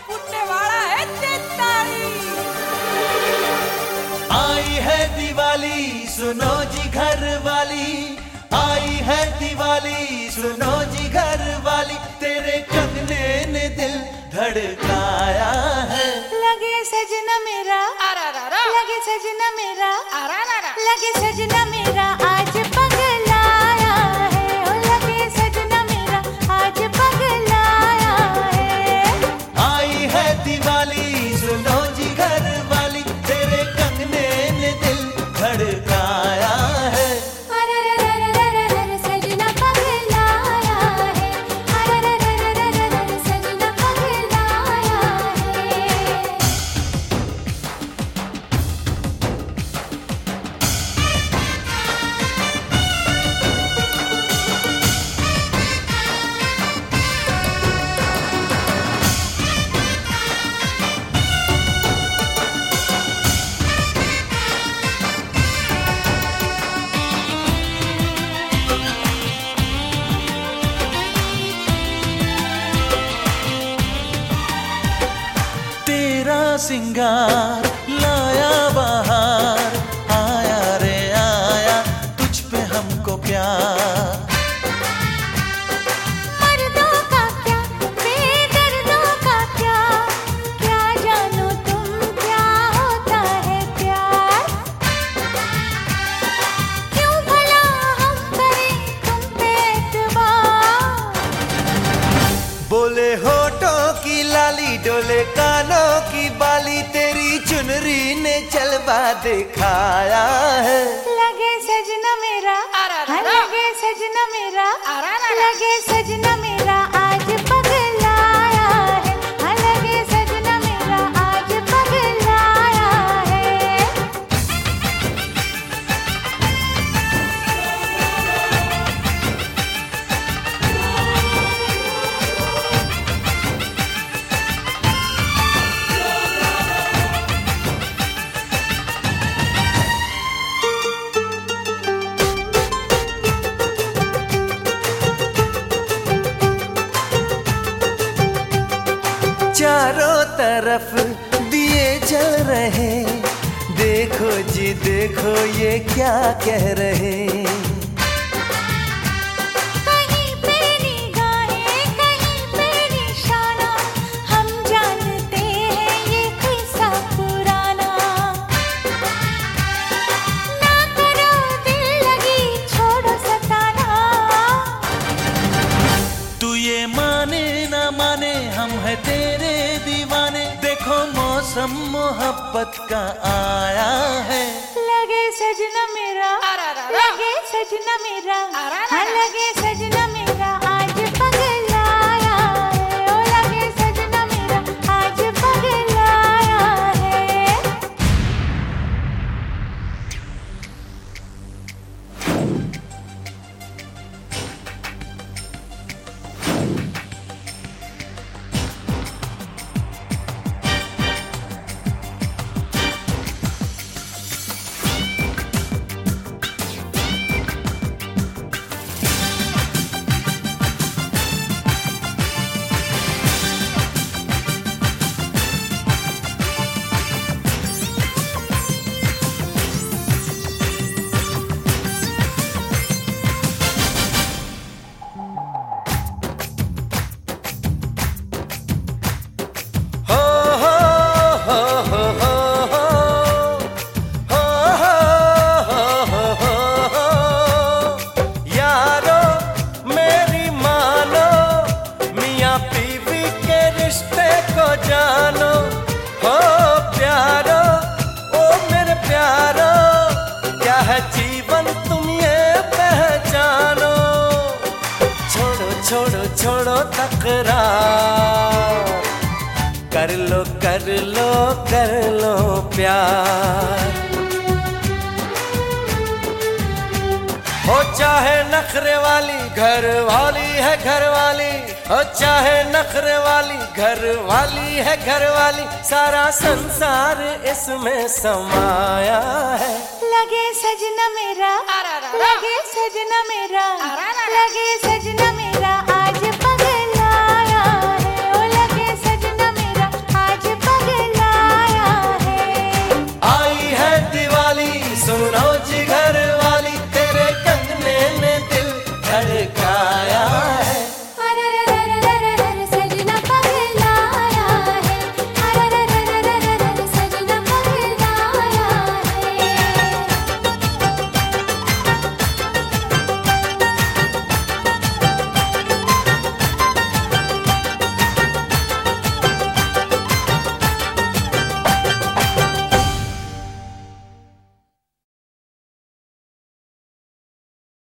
फूटने वाला है ताली। आई है दिवाली सुनो जी घर वाली, आई है दिवाली सुनो जी घर वाली, तेरे कंगने ने दिल धड़काया है। लगे सजना मेरा, लगे सजना मेरा, लगे सजना मेरा आज पगलाया है। ओ लगे सजना मेरा आज पगलाया है। आई है दिवाली सुनो जी घर वाली, तेरे कंगने ने दिल धड़काया है। सजना पगलाया है, सजना पगलाया है। तेरा सिंगार लाया बाहर, आया रे आया तुझ पे हमको प्यार। मर्दों का क्या, बेदर्दों का क्या, क्या जानो तुम क्या होता है प्यार। क्यों भला हम करें तुम पे एतबार। बोले होठों की लाली डोले कानों की बाली, तेरी चुनरी ने चलवा दिखाया है। लगे सजना मेरा, लगे सजना मेरा, लगे सजना मेरा आज पगलाया है। लगे सजना मेरा आज पगलाया है। चारों तरफ दिए जल रहे, देखो जी देखो ये क्या कह रहे। कहीं पे निगाहें, कहीं पे निशाना, हम जानते हैं ये किस्सा पुराना। ना करो दिल लगी छोड़ो सताना। तू ये माने ना माने हम है तेरे दीवाने, देखो मौसम मोहब्बत का आया है। लगे सजना मेरा, लगे सजना मेरा, लगे सजना मेरा आज पगलाया है। ओ लगे सजना मेरा आज पगलाया है। जानो हो प्यारो, ओ मेरे प्यारो, क्या है जीवन तुम ये पहचानो। छोड़ो छोड़ो छोड़ो तकरार, कर लो कर लो कर लो प्यार। हो चाहे नखरे वाली घर वाली है घर वाली, हो चाहे नखरे वाली घर वाली है घर वाली, सारा संसार इसमें समाया है। लगे सजना मेरा, लगे सजना मेरा, लगे